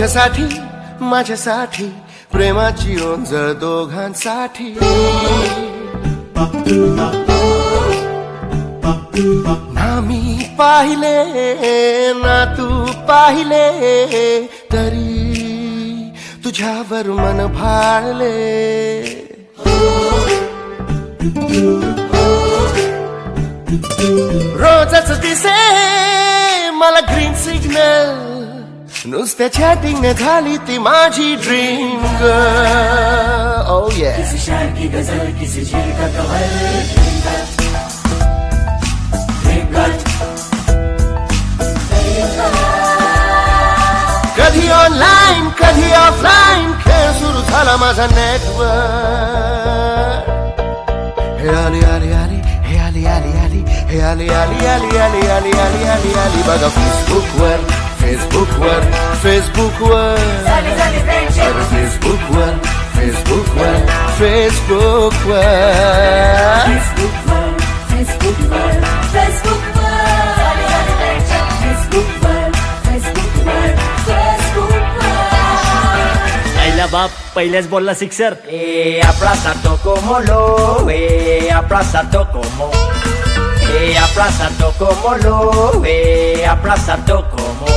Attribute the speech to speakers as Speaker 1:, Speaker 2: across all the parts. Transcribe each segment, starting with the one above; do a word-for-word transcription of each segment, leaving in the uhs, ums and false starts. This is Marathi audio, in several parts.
Speaker 1: माझ्यासाठी माझ्यासाठी प्रेमाची ओंजळ दोघांसाठी ना मी पाहिले ना तू पाहिले तरी तुझ्यावर मन भाळले रोजच दिसे मला ग्रीन सिग्नल नुसत्या चॅटिंगने झाली ती माझी ड्रीम गर्ल ओ ये
Speaker 2: किसी शायर की गजल किसी झील का कहर
Speaker 1: कधी ऑनलाइन कधी ऑफलाइन खेळ सुरू झाला माझा नेटवर्क हे आली आली आली हे आली आली आली हे आली आली आली आली आली आली आली आली बघा फेसबुक वर फेसबुक वर फेसबुक वर फेसबुक वर फेसबुक वर फेसबुक वर
Speaker 2: फेसबुक वर फेसबुक
Speaker 3: बाप पहिलेच बोलला सिक्सर ए abraza como lo e abraza como e abraza como lo e abraza como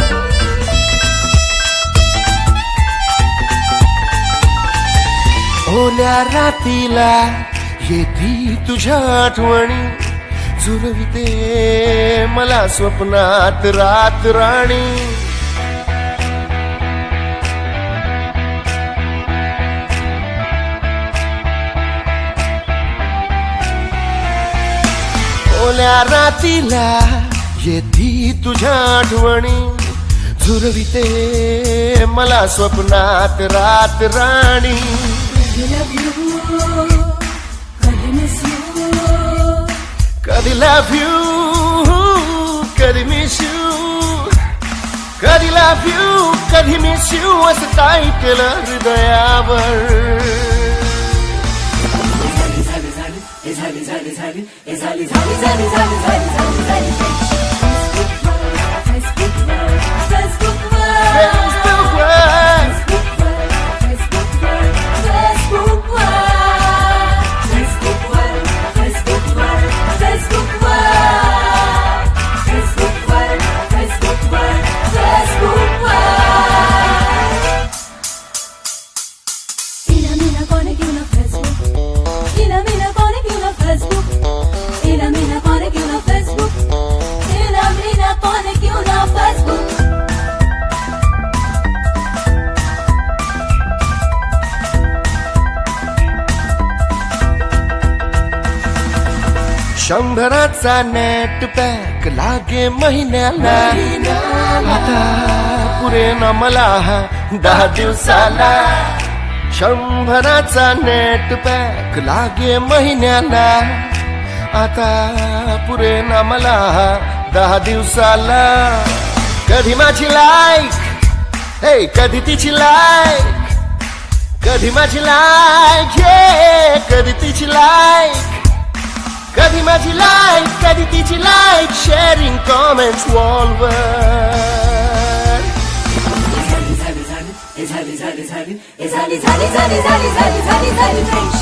Speaker 1: ओल्या रातीला येती तुझ्या आठवणी झुरविते मला स्वप्नात रात राणी ओल्या रातीला येती तुझ्या आठवणी झुरविते मला स्वप्नात रात राणी कधी लव यू कधी मिस यू कधी लव यू कधी मिस यू असं काय केलं हृदयावर
Speaker 2: Zali zali zali zali zali zali zali zali zali zali Facebook Facebook Facebook
Speaker 1: शंभराचा नेट पॅक लागे महिन्याला आता पुरे ना मला दहा दिवसाला शंभराचा नेट पॅक लागे महिन्याला आता पुरे ना मला दहा दिवसाला कधी माझी लाईक हे कधी तिची लाईक कधी माझी लाईक हे कधी तिची लाईक कधी माझी लाईक कधी तिची लाईक शेअरिंग कॉमेंट्स वॉलवर
Speaker 2: झाली झाली झाली झाली झाली झाली झाली झाली झाली झाली झाली